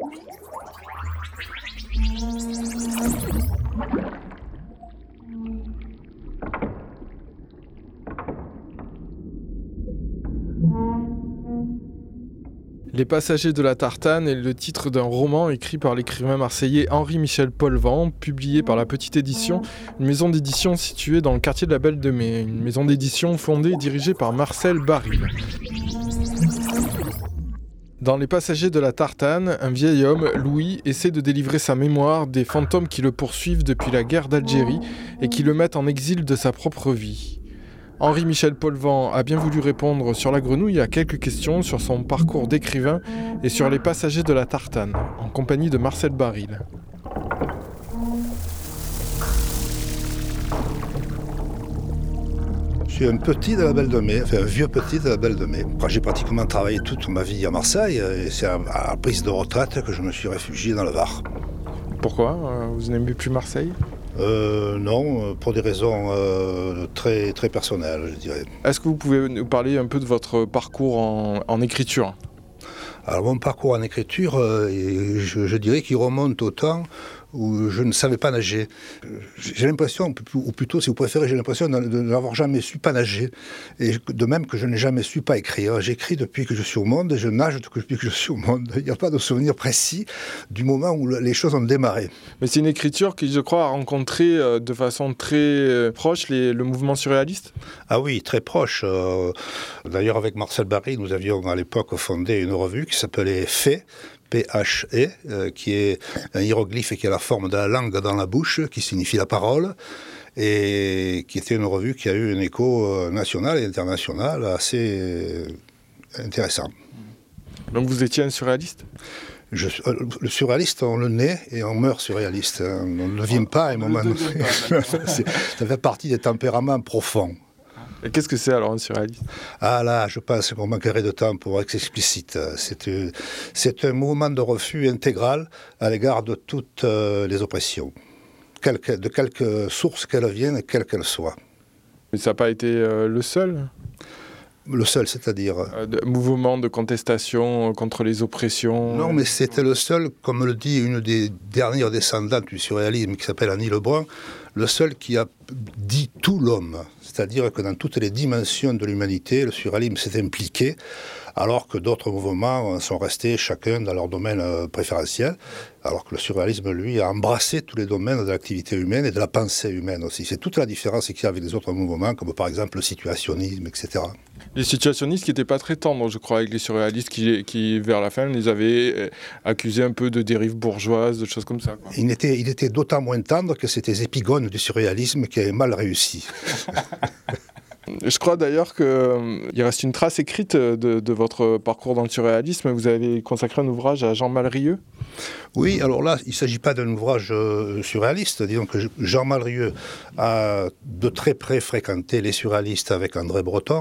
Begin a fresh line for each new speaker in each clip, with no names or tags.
Les Passagers de la Tartane est le titre d'un roman écrit par l'écrivain marseillais Henri-Michel Polvan, publié par La Petite Édition, une maison d'édition située dans le quartier de la Belle de Mai, une maison d'édition fondée et dirigée par Marcel Baril. Dans Les Passagers de la Tartane, un vieil homme, Louis, essaie de délivrer sa mémoire des fantômes qui le poursuivent depuis la guerre d'Algérie et qui le mettent en exil de sa propre vie. Henri-Michel Polvan a bien voulu répondre sur La Grenouille à quelques questions sur son parcours d'écrivain et sur Les Passagers de la Tartane, en compagnie de Marcel Baril.
Je suis un petit de la Belle de Mai, enfin un vieux petit de la Belle de Mai. J'ai pratiquement travaillé toute ma vie à Marseille et c'est à la prise de retraite que je me suis réfugié dans le Var.
Pourquoi ? Vous n'aimez plus Marseille ?
Non, pour des raisons très, très personnelles, je dirais.
Est-ce que vous pouvez nous parler un peu de votre parcours en écriture ?
Alors mon parcours en écriture, je dirais qu'il remonte au temps où je ne savais pas nager. J'ai l'impression, ou plutôt si vous préférez, j'ai l'impression de n'avoir jamais su pas nager. Et de même que je n'ai jamais su pas écrire. J'écris depuis que je suis au monde et je nage depuis que je suis au monde. Il n'y a pas de souvenir précis du moment où les choses ont démarré.
Mais c'est une écriture qui, je crois, a rencontré de façon très proche le mouvement surréaliste ?
Ah oui, très proche. D'ailleurs, avec Marcel Baril, nous avions à l'époque fondé une revue qui s'appelait Phe, P-H-E, qui est un hiéroglyphe et qui a la forme de la langue dans la bouche, qui signifie la parole, et qui était une revue qui a eu un écho national et international assez intéressant.
Donc vous étiez un surréaliste ?
Le surréaliste, on le naît et on meurt surréaliste. On ne devient pas à un moment donné. Ça fait partie des tempéraments profonds.
Et qu'est-ce que c'est alors un surréaliste ?
Ah là, je pense qu'on manquerait de temps pour être explicite. C'est un mouvement de refus intégral à l'égard de toutes les oppressions, de quelque source qu'elles viennent, quelle qu'elle soit.
Mais ça n'a pas été le seul ?
Le seul, c'est-à-dire
mouvement de contestation contre les oppressions.
Non, mais c'était le seul, comme le dit une des dernières descendantes du surréalisme qui s'appelle Annie Lebrun, le seul qui a dit tout l'homme. C'est-à-dire que dans toutes les dimensions de l'humanité, le surréalisme s'est impliqué, alors que d'autres mouvements sont restés chacun dans leur domaine préférentiel, alors que le surréalisme, lui, a embrassé tous les domaines de l'activité humaine et de la pensée humaine aussi. C'est toute la différence qu'il y a avec les autres mouvements, comme par exemple le situationnisme, etc.
Les situationnistes qui n'étaient pas très tendres, je crois, avec les surréalistes qui vers la fin, les avaient accusés un peu de dérive bourgeoise, de choses comme ça. Quoi.
Il était d'autant moins tendre que c'était les épigones du surréalisme qui avaient mal réussi.
Je crois d'ailleurs qu'il reste une trace écrite de votre parcours dans le surréalisme. Vous avez consacré un ouvrage à Jean Malrieux.
Oui, alors là, il ne s'agit pas d'un ouvrage surréaliste. Disons que Jean Malrieux a de très près fréquenté les surréalistes avec André Breton.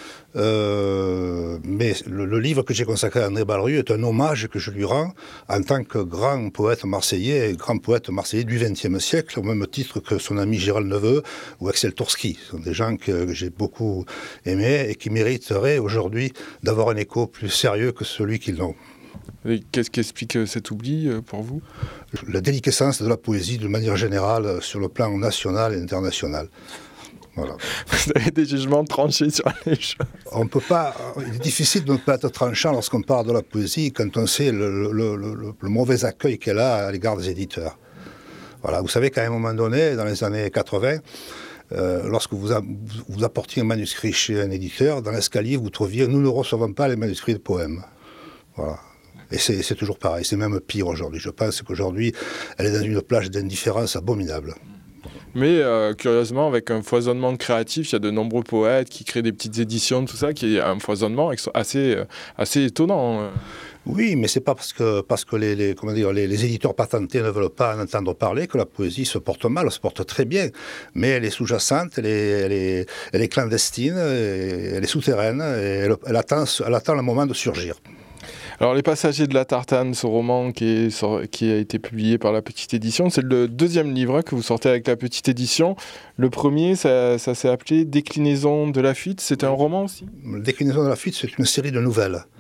Mais le livre que j'ai consacré à André Malrieux est un hommage que je lui rends en tant que grand poète marseillais et grand poète marseillais du XXe siècle, au même titre que son ami Gérald Neveu ou Axel Torsky. Ce sont des gens que j'ai beaucoup aimés et qui mériteraient aujourd'hui d'avoir un écho plus sérieux que celui qu'ils ont.
Et qu'est-ce qui explique cet oubli pour vous ?
La déliquescence de la poésie de manière générale sur le plan national et international. Voilà.
Vous avez des jugements tranchés sur les choses.
On peut pas. Il est difficile de ne pas être tranchant lorsqu'on parle de la poésie quand on sait le mauvais accueil qu'elle a à l'égard des éditeurs. Voilà. Vous savez qu'à un moment donné, dans les années 80, lorsque vous apportiez un manuscrit chez un éditeur, dans l'escalier, vous trouviez « Nous ne recevons pas les manuscrits de poèmes ». Voilà. Et c'est toujours pareil. C'est même pire aujourd'hui. Je pense qu'aujourd'hui, elle est dans une plage d'indifférence abominable.
Mais curieusement, avec un foisonnement créatif, il y a de nombreux poètes qui créent des petites éditions, tout ça, qui est un foisonnement assez étonnant.
Oui, mais c'est pas parce que les éditeurs patentés ne veulent pas en entendre parler que la poésie se porte mal, elle se porte très bien. Mais elle est sous-jacente, elle est clandestine, elle est souterraine, et elle attend le moment de surgir.
Alors, Les Passagers de la Tartane, ce roman qui a été publié par La Petite Édition, c'est le deuxième livre que vous sortez avec La Petite Édition. Le premier, ça s'est appelé Déclinaison de la fuite. C'était un roman aussi ?
Déclinaison de la fuite, c'est une série de nouvelles.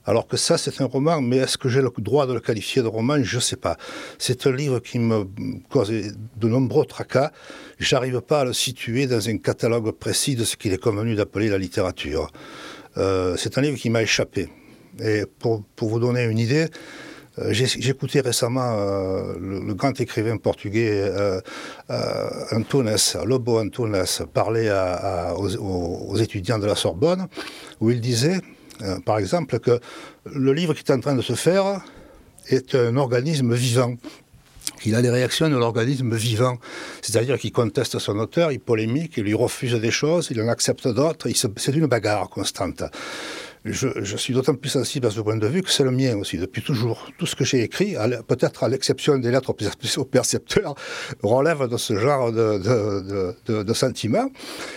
Alors que ça, c'est un roman, mais est-ce que j'ai le droit de le qualifier de roman? Je ne sais pas. C'est un livre qui me cause de nombreux tracas. Je n'arrive pas à le situer dans un catalogue précis de ce qu'il est convenu d'appeler la littérature. C'est un livre qui m'a échappé. Et pour vous donner une idée, j'ai écouté récemment le grand écrivain portugais Antunes, Lobo Antunes, parler aux étudiants de la Sorbonne, où il disait, par exemple, que le livre qui est en train de se faire est un organisme vivant. Il a les réactions de l'organisme vivant, c'est-à-dire qu'il conteste son auteur, il polémique, il lui refuse des choses, il en accepte d'autres, c'est une bagarre constante. Je suis d'autant plus sensible à ce point de vue que c'est le mien aussi, depuis toujours. Tout ce que j'ai écrit, peut-être à l'exception des lettres au percepteur, relève de ce genre de sentiments.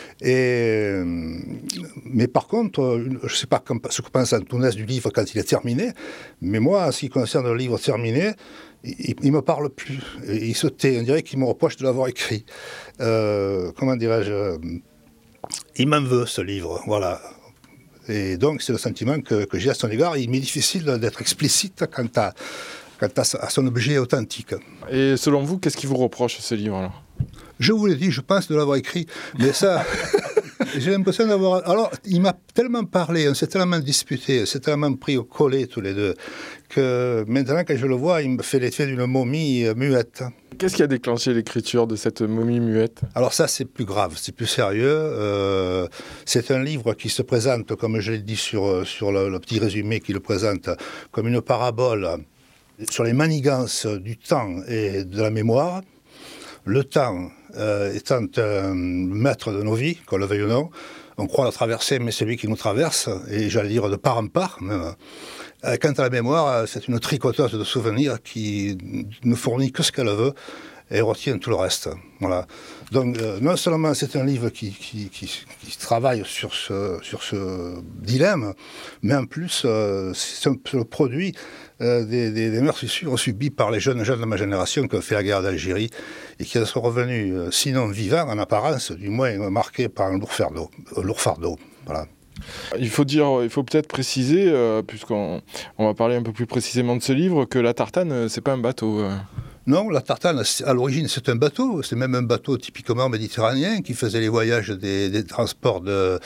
Mais par contre, je ne sais pas ce que pense Antunes du livre quand il est terminé, mais moi, en ce qui concerne le livre terminé, il ne me parle plus. Il se tait. On dirait qu'il me reproche de l'avoir écrit. Comment dirais-je, il m'en veut, ce livre. Voilà. Et donc, c'est le sentiment que j'ai à son égard. Il m'est difficile d'être explicite quant à son objet authentique.
Et selon vous, qu'est-ce qui vous reproche, ce livre, alors ?
Je vous l'ai dit, je pense de l'avoir écrit. Mais ça, j'ai l'impression d'avoir... Alors, il m'a tellement parlé, on s'est tellement disputé, on s'est tellement pris au collet tous les deux, que maintenant, quand je le vois, il me fait l'effet d'une momie muette.
Qu'est-ce qui a déclenché l'écriture de cette momie muette ?
Alors ça, c'est plus grave, c'est plus sérieux. C'est un livre qui se présente, comme je l'ai dit sur le petit résumé qui le présente, comme une parabole sur les manigances du temps et de la mémoire. Le temps étant un maître de nos vies, qu'on le veuille ou non, on croit le traverser, mais c'est lui qui nous traverse, et j'allais dire de part en part même. Quant à la mémoire, c'est une tricoteuse de souvenirs qui ne fournit que ce qu'elle veut et retient tout le reste. Voilà. Donc, non seulement c'est un livre qui travaille sur ce dilemme, mais en plus, c'est le produit des meurtrissures subies par les jeunes de ma génération qui ont fait la guerre d'Algérie et qui sont revenus, sinon vivants en apparence, du moins marqués par un lourd fardeau. Voilà.
Il faut peut-être préciser, puisqu'on va parler un peu plus précisément de ce livre, que la tartane, c'est pas un bateau.
Non, la tartane, à l'origine, c'est un bateau. C'est même un bateau typiquement méditerranéen qui faisait les voyages des transports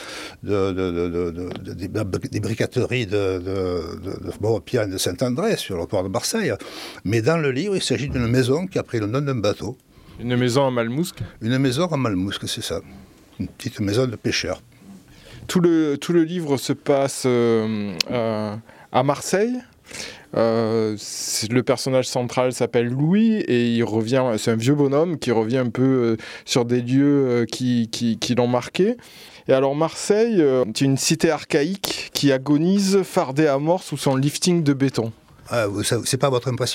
des briqueteries de Beaurepiane et de Saint-André sur le port de Marseille. Mais dans le livre, il s'agit d'une maison qui a pris le nom d'un bateau.
Une maison à Malmousque ?
Une maison à Malmousque, c'est ça. Une petite maison de pêcheurs.
Tout le livre se passe à Marseille. Le personnage central s'appelle Louis et il revient, c'est un vieux bonhomme qui revient un peu sur des lieux qui l'ont marqué. Et alors Marseille, c'est une cité archaïque qui agonise, fardée à mort sous son lifting de béton.
Ah, c'est pas votre impression ?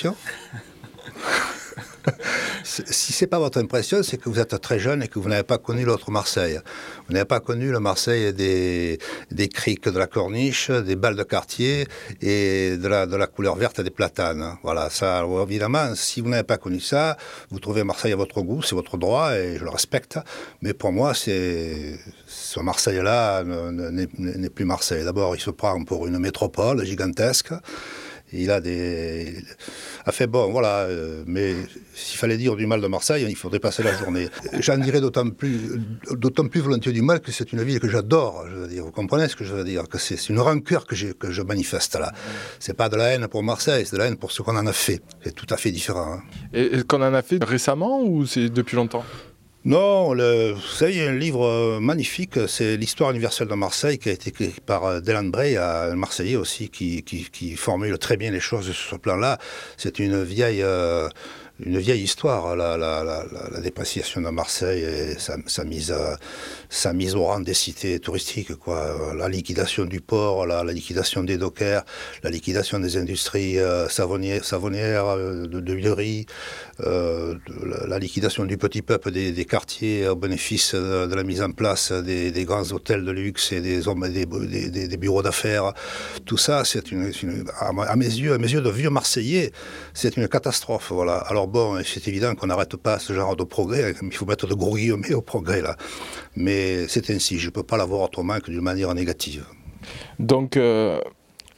Si ce n'est pas votre impression, c'est que vous êtes très jeune et que vous n'avez pas connu l'autre Marseille. Vous n'avez pas connu le Marseille des criques de la Corniche, des balles de quartier et de la couleur verte des platanes. Voilà, ça, alors, évidemment, si vous n'avez pas connu ça, vous trouvez Marseille à votre goût, c'est votre droit et je le respecte. Mais pour moi, ce Marseille-là n'est plus Marseille. D'abord, il se prend pour une métropole gigantesque. Il a des... Enfin bon, voilà, mais s'il fallait dire du mal de Marseille, il faudrait passer la journée. J'en dirais d'autant plus volontiers du mal que c'est une ville que j'adore, je veux dire. Vous comprenez ce que je veux dire ? Que c'est une rancœur que je manifeste là. C'est pas de la haine pour Marseille, c'est de la haine pour ce qu'on en a fait. C'est tout à fait différent. Hein.
Et qu'on en a fait récemment ou c'est depuis longtemps ?
Non, vous savez, il y a un livre magnifique, c'est l'Histoire universelle de Marseille, qui a été écrit par Delan Bray, un Marseillais aussi, qui formule très bien les choses sur ce plan-là. C'est une vieille histoire, la dépréciation de Marseille et sa mise au rang des cités touristiques, quoi. La liquidation du port, la liquidation des dockers, la liquidation des industries savonnières, de huileries, la liquidation du petit peuple des quartiers au bénéfice de la mise en place des grands hôtels de luxe et des bureaux d'affaires. Tout ça, à mes yeux de vieux Marseillais, c'est une catastrophe. Voilà. Alors bon, c'est évident qu'on n'arrête pas ce genre de progrès. Il faut mettre de gros guillemets au progrès, là. Mais c'est ainsi. Je ne peux pas l'avoir autrement que d'une manière négative.
Donc,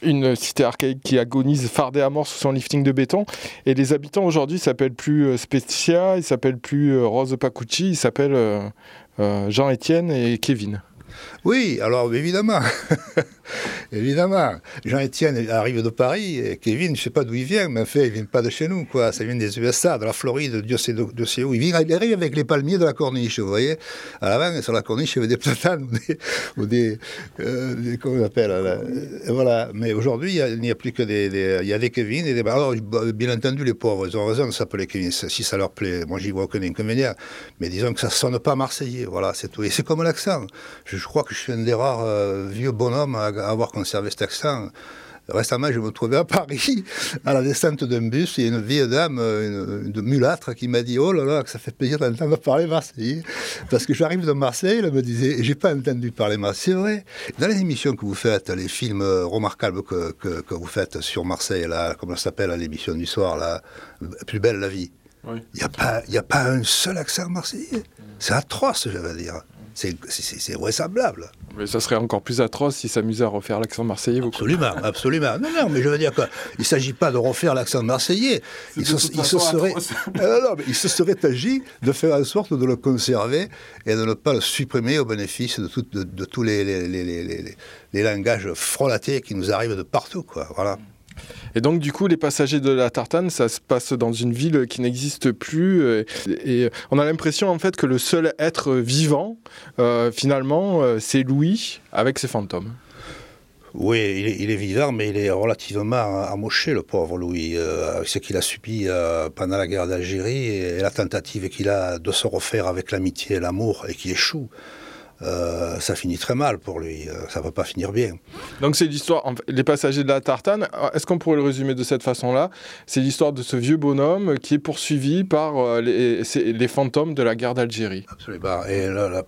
Une cité archaïque qui agonise fardée à mort sous son lifting de béton. Et les habitants aujourd'hui ne s'appellent plus Spezia, ils ne s'appellent plus Rose Pacucci, ils s'appellent Jean-Étienne et Kevin.
Oui, alors évidemment, évidemment. Jean-Étienne arrive de Paris, et Kevin, je ne sais pas d'où il vient, mais en fait, il ne vient pas de chez nous, quoi. Ça vient des USA, de la Floride, Dieu sait où. Il arrive avec les palmiers de la corniche, vous voyez. À l'avant, sur la corniche, il y avait des platanes ou des comment on appelle voilà. Mais aujourd'hui, il n'y a plus que il y a des Kevin et des... Alors, bien entendu, les pauvres, ils ont raison de s'appeler Kevin, si ça leur plaît. Moi, j'y vois aucun inconvénient. Mais disons que ça ne sonne pas marseillais, voilà, c'est tout. Et c'est comme l'accent. Je crois que je suis un des rares vieux bonhommes à avoir conservé cet accent. Récemment, je me trouvais à Paris, à la descente d'un bus, et une vieille dame, une mulâtre, qui m'a dit « Oh là là, que ça fait plaisir d'entendre parler marseillais ». Parce que j'arrive de Marseille, elle me disait « J'ai pas entendu parler marseillais ». C'est vrai. Dans les émissions que vous faites, les films remarquables que vous faites sur Marseille, là, comment ça s'appelle, l'émission du soir, là, « Plus belle la vie ». Oui. Il n'y a pas un seul accent marseillais. C'est atroce, je veux dire. C'est vraisemblable.
Mais ça serait encore plus atroce s'il s'amusait à refaire l'accent marseillais.
Absolument, absolument. Non, mais je veux dire qu'il ne s'agit pas de refaire l'accent marseais. Il se serait agi de faire en sorte de le conserver et de ne pas le supprimer au bénéfice de tous les langages frelatés qui nous arrivent de partout, quoi. Voilà.
Et donc, du coup, les passagers de la tartane, ça se passe dans une ville qui n'existe plus. Et on a l'impression, en fait, que le seul être vivant, finalement, c'est Louis avec ses fantômes.
Oui, il est vivant, mais il est relativement amoché, le pauvre Louis, avec ce qu'il a subi pendant la guerre d'Algérie et la tentative qu'il a de se refaire avec l'amitié et l'amour, et qui échoue. Ça finit très mal pour lui, ça ne va pas finir bien.
Donc c'est l'histoire, les passagers de la tartane, est-ce qu'on pourrait le résumer de cette façon-là? C'est l'histoire de ce vieux bonhomme qui est poursuivi par les fantômes de la guerre d'Algérie.
Absolument, et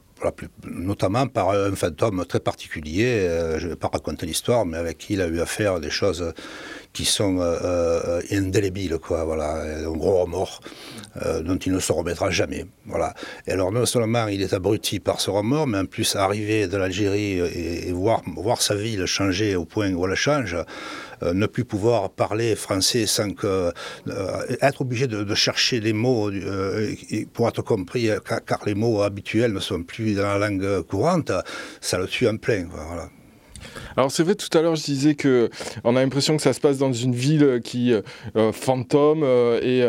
notamment par un fantôme très particulier, je ne vais pas raconter l'histoire, mais avec qui il a eu affaire à des choses qui sont indélébiles, quoi, voilà, un gros remords dont il ne se remettra jamais, voilà. Et alors non seulement il est abruti par ce remords, mais en plus arriver de l'Algérie et voir sa ville changer au point où elle change, ne plus pouvoir parler français sans que être obligé de chercher les mots pour être compris, car les mots habituels ne sont plus dans la langue courante, ça le tue en plein, voilà.
Alors c'est vrai, tout à l'heure je disais qu'on a l'impression que ça se passe dans une ville qui fantôme et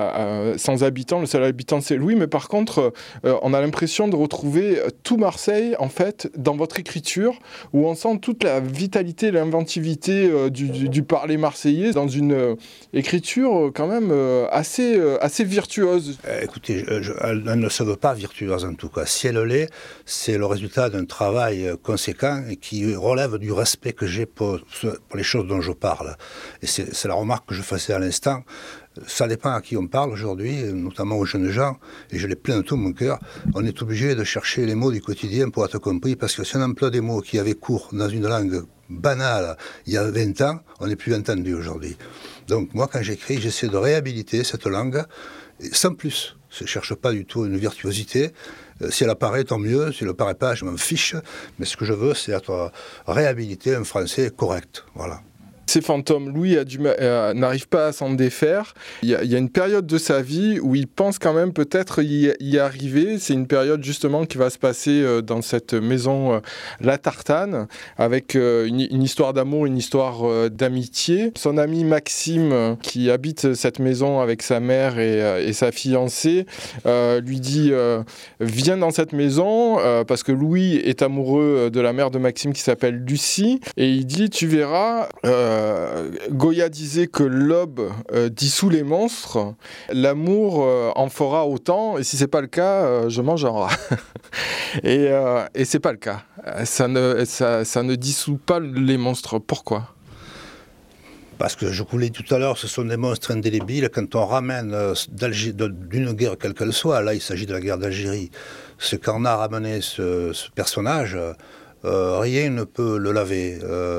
sans habitants. Le seul habitant c'est Louis, mais par contre on a l'impression de retrouver tout Marseille en fait dans votre écriture, où on sent toute la vitalité, l'inventivité du parler marseillais dans une écriture quand même assez virtuose.
Écoutez, elle ne se veut pas virtuose en tout cas. Si elle l'est, c'est le résultat d'un travail conséquent et qui relève du respect que j'ai pour les choses dont je parle. Et c'est la remarque que je faisais à l'instant. Ça dépend à qui on parle aujourd'hui, notamment aux jeunes gens, et je l'ai plein de tout mon cœur. On est obligé de chercher les mots du quotidien pour être compris, parce que si on emploie des mots qui avaient cours dans une langue banale il y a 20 ans, on n'est plus entendu aujourd'hui. Donc moi, quand j'écris, j'essaie de réhabiliter cette langue, sans plus. Je ne cherche pas du tout une virtuosité. Si elle apparaît, tant mieux. Si elle n'apparaît pas, je m'en fiche. Mais ce que je veux, c'est être réhabilité un français correct. Voilà.
Ces fantômes, Louis n'arrive pas à s'en défaire. Il y a une période de sa vie où il pense quand même peut-être y arriver. C'est une période justement qui va se passer dans cette maison La Tartane, avec une histoire d'amour, une histoire d'amitié. Son ami Maxime, qui habite cette maison avec sa mère et sa fiancée, lui dit « Viens dans cette maison » parce que Louis est amoureux de la mère de Maxime qui s'appelle Lucie. Et il dit « Tu verras... Goya disait que l'aube dissout les monstres, l'amour en fera autant, et si c'est pas le cas, je mange un rat. et c'est pas le cas. Ça ne dissout pas les monstres. Pourquoi ?
Parce que je vous l'ai dit tout à l'heure, ce sont des monstres indélébiles. Quand on ramène d'une guerre quelle qu'elle soit, là il s'agit de la guerre d'Algérie, ce qu'en a ramené ce personnage, rien ne peut le laver.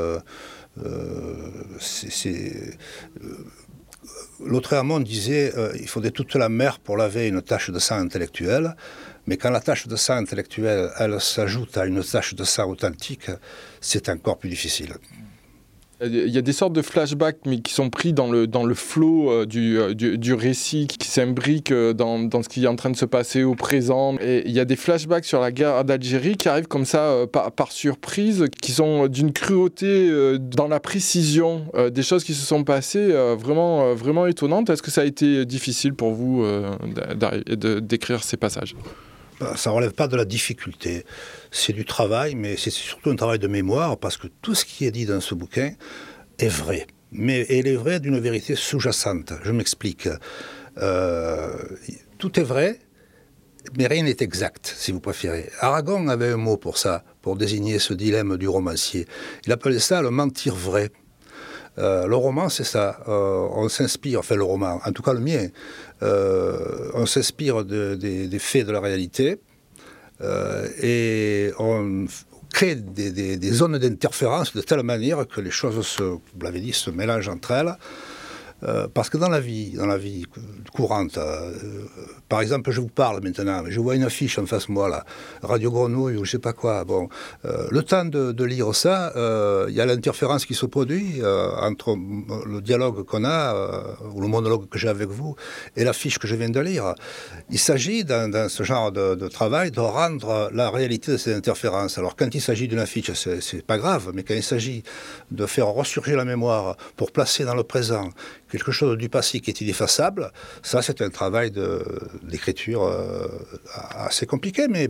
Lautréamont disait il faudrait toute la mer pour laver une tache de sang intellectuelle, mais quand la tache de sang intellectuelle elle s'ajoute à une tache de sang authentique, c'est encore plus difficile.
Il y a des sortes de flashbacks, mais qui sont pris dans le flow du récit, qui s'imbriquent dans ce qui est en train de se passer au présent. Et il y a des flashbacks sur la guerre d'Algérie qui arrivent comme ça, par surprise, qui sont d'une cruauté dans la précision, des choses qui se sont passées vraiment, vraiment étonnantes. Est-ce que ça a été difficile pour vous d'écrire ces passages ?
Ça ne relève pas de la difficulté. C'est du travail, mais c'est surtout un travail de mémoire, parce que tout ce qui est dit dans ce bouquin est vrai. Mais il est vrai d'une vérité sous-jacente. Je m'explique. Tout est vrai, mais rien n'est exact, si vous préférez. Aragon avait un mot pour ça, pour désigner ce dilemme du romancier. Il appelait ça le mentir vrai. Le roman, c'est ça. On s'inspire, enfin le roman, en tout cas le mien, on s'inspire des faits de la réalité et on crée des zones d'interférence de telle manière que les choses, vous l'avez dit, se mélangent entre elles. Parce que dans la vie courante, par exemple, je vous parle maintenant, je vois une affiche en face de moi, là, Radio Grenouille ou je sais pas quoi. Bon, le temps de lire ça, il y a l'interférence qui se produit entre le dialogue qu'on a, ou le monologue que j'ai avec vous, et l'affiche que je viens de lire. Il s'agit, dans ce genre de travail, de rendre la réalité de ces interférences. Alors, quand il s'agit d'une affiche, c'est pas grave, mais quand il s'agit de faire ressurgir la mémoire pour placer dans le présent quelque chose du passé qui est ineffaçable, ça c'est un travail d'écriture assez compliqué, mais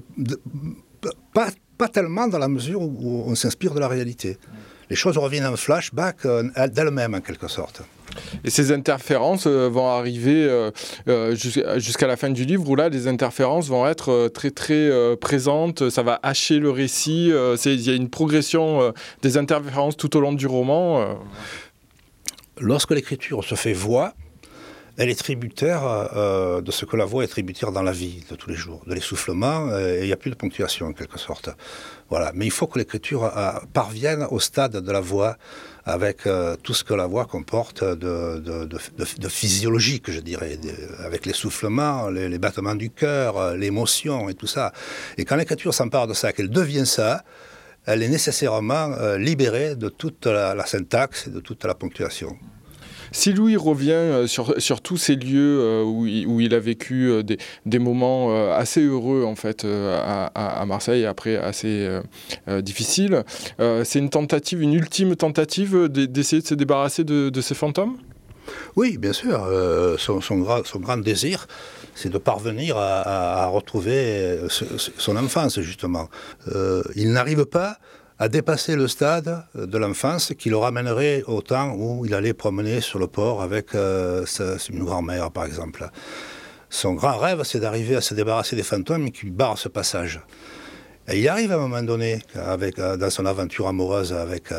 pas tellement dans la mesure où on s'inspire de la réalité. Les choses reviennent en flashback d'elles-mêmes en quelque sorte.
Et ces interférences vont arriver jusqu'à la fin du livre, où là, les interférences vont être très, très présentes, ça va hacher le récit, il y a une progression des interférences tout au long du roman.
Lorsque l'écriture se fait voix, elle est tributaire de ce que la voix est tributaire dans la vie de tous les jours, de l'essoufflement, et il n'y a plus de ponctuation en quelque sorte. Voilà. Mais il faut que l'écriture parvienne au stade de la voix, avec tout ce que la voix comporte de physiologique, je dirais, avec l'essoufflement, les battements du cœur, l'émotion et tout ça. Et quand l'écriture s'empare de ça, qu'elle devient ça, elle est nécessairement libérée de toute la syntaxe et de toute la ponctuation.
Si Louis revient sur tous ces lieux où il a vécu des moments assez heureux en fait à Marseille, après assez difficiles, c'est une ultime tentative d'essayer de se débarrasser de ces fantômes ?
Oui, bien sûr. Son grand désir, c'est de parvenir à retrouver son enfance, justement. Il n'arrive pas à dépasser le stade de l'enfance qui le ramènerait au temps où il allait promener sur le port avec une grand-mère, par exemple. Son grand rêve, c'est d'arriver à se débarrasser des fantômes qui barrent ce passage. Et il arrive à un moment donné, dans son aventure amoureuse avec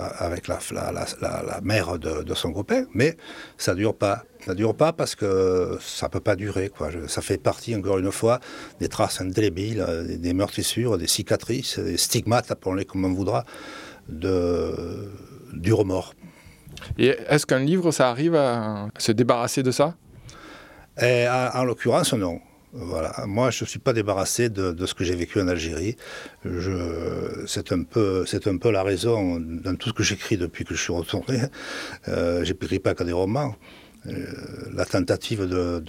la mère de son copain, mais ça ne dure pas. Ça ne dure pas parce que ça ne peut pas durer, quoi. Ça fait partie, encore une fois, des traces indélébiles, des meurtrissures, des cicatrices, des stigmates, appelons-les comme on voudra, du remords.
Et est-ce qu'un livre, ça arrive à se débarrasser de ça ?
En l'occurrence, non. Voilà. Moi, je ne suis pas débarrassé de ce que j'ai vécu en Algérie. C'est un peu la raison dans tout ce que j'écris depuis que je suis retourné. Je n'écris pas que des romans. La tentative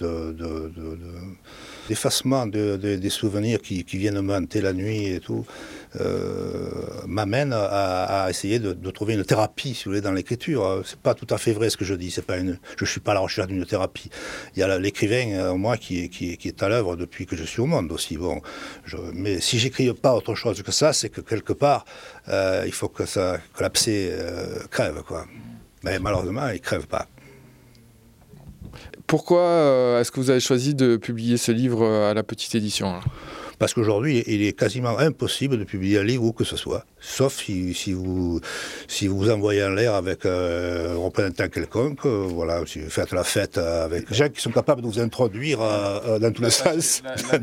d'effacement des souvenirs qui viennent me hanter la nuit et tout, m'amène à essayer de trouver une thérapie, si vous voulez, dans l'écriture. C'est pas tout à fait vrai ce que je dis. Je suis pas à la recherche d'une thérapie. Il y a l'écrivain en moi qui est à l'œuvre depuis que je suis au monde aussi. Bon, mais si j'écris pas autre chose que ça, c'est que quelque part, il faut que l'abcès crève, quoi. Mais malheureusement, il crève pas.
Pourquoi est-ce que vous avez choisi de publier ce livre à la Petite Édition là ?
Parce qu'aujourd'hui, il est quasiment impossible de publier un livre où que ce soit. Sauf si vous envoyez en l'air avec un représentant quelconque, voilà, si vous faites la fête avec des gens qui sont capables de vous introduire dans tous les sens,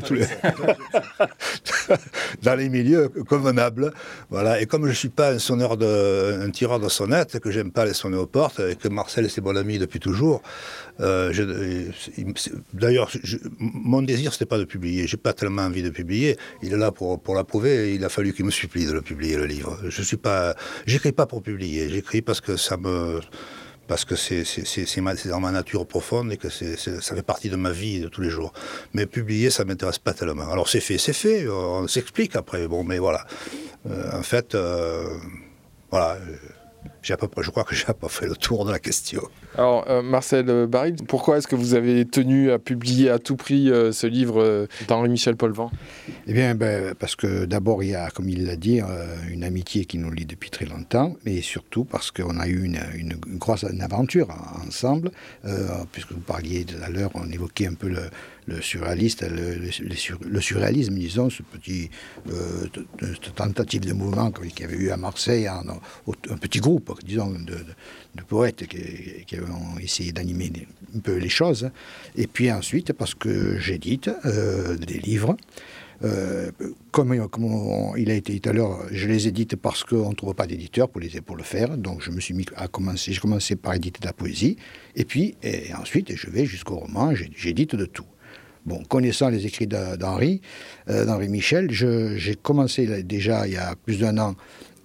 dans les milieux convenables. Voilà. Et comme je ne suis pas un tireur de sonnette, que j'aime pas les sonner aux portes, et que Marcel c'est mon ami depuis toujours, d'ailleurs, mon désir, c'était pas de publier. J'ai pas tellement envie de publier. publier. Il est là pour l'approuver, et il a fallu qu'il me supplie de le publier, le livre. J'écris pas pour publier, j'écris parce que c'est dans ma nature profonde et que ça fait partie de ma vie de tous les jours. Mais publier, ça m'intéresse pas tellement. Alors c'est fait, on s'explique après. Bon, mais voilà. En fait, voilà. Je crois que j'ai pas fait le tour de la question.
Alors, Marcel Baril, pourquoi est-ce que vous avez tenu à publier à tout prix ce livre d'Henri-Michel Polvan ?
Eh bien, parce que d'abord, il y a, comme il l'a dit, une amitié qui nous lie depuis très longtemps, mais surtout parce qu'on a eu une grosse aventure ensemble, puisque vous parliez tout à l'heure, on évoquait un peu le surréalisme, disons, cette tentative de mouvement qu'il y avait eu à Marseille, un petit groupe, disons, de poètes qui ont essayé d'animer un peu les choses. Et puis ensuite, parce que j'édite des livres, comme il a été dit tout à l'heure, je les édite parce qu'on ne trouve pas d'éditeur pour le faire. Donc j'ai commencé par éditer de la poésie, et ensuite je vais jusqu'au roman, j'édite de tout. Bon, connaissant les écrits d'Henri Michel, j'ai commencé déjà il y a plus d'1 an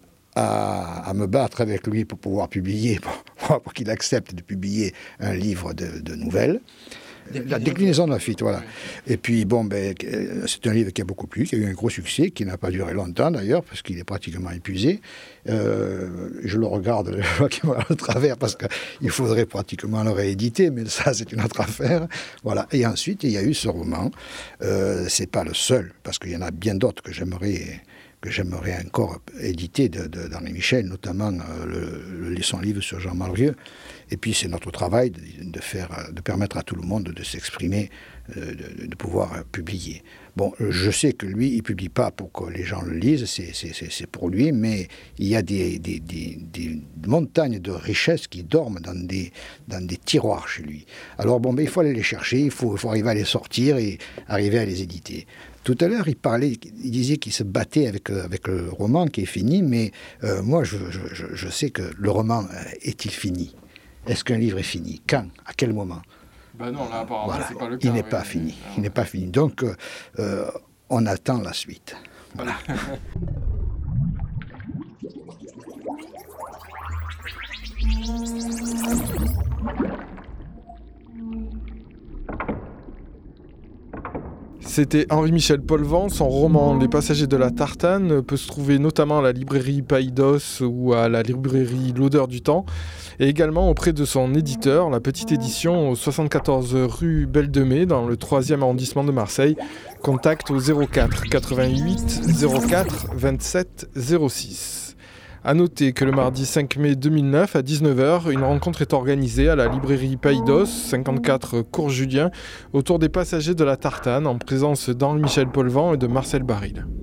à me battre avec lui pour pouvoir publier, pour qu'il accepte de publier un livre de nouvelles. La déclinaison de la fuite, voilà. Et puis, c'est un livre qui a beaucoup plu, qui a eu un gros succès, qui n'a pas duré longtemps d'ailleurs, parce qu'il est pratiquement épuisé. Je le regarde, je vois qu'il va au travers, parce qu'il faudrait pratiquement le rééditer, mais ça, c'est une autre affaire. Voilà. Et ensuite, il y a eu ce roman. C'est pas le seul, parce qu'il y en a bien d'autres que j'aimerais encore éditer d'Henri Michel, notamment son livre sur Jean Malrieux. Et puis c'est notre travail de permettre à tout le monde de s'exprimer, de pouvoir publier. Bon, je sais que lui, il ne publie pas pour que les gens le lisent, c'est pour lui, mais il y a des montagnes de richesses qui dorment dans des tiroirs chez lui. Alors il faut aller les chercher, il faut arriver à les sortir et arriver à les éditer. Tout à l'heure, il disait qu'il se battait avec le roman qui est fini, mais moi, je sais que le roman est-il fini ? Est-ce qu'un livre est fini ? Quand ? À quel moment ?
Non, là, apparemment,
voilà.
c'est pas le cas.
Il n'est pas fini. Il n'est pas fini. Donc, on attend la suite. Voilà.
C'était Henri-Michel Polvan. Son roman « Les Passagers de la Tartane » peut se trouver notamment à la librairie Païdos ou à la librairie L'Odeur du Temps, et également auprès de son éditeur, la Petite Édition, au 74 rue Belle de Mai, dans le 3e arrondissement de Marseille. Contact au 04 88 04 27 06. A noter que le mardi 5 mai 2009 à 19h, une rencontre est organisée à la librairie Païdos, 54 Cours Julien, autour des Passagers de la Tartane, en présence d'Henri-Michel Polvan et de Marcel Baril.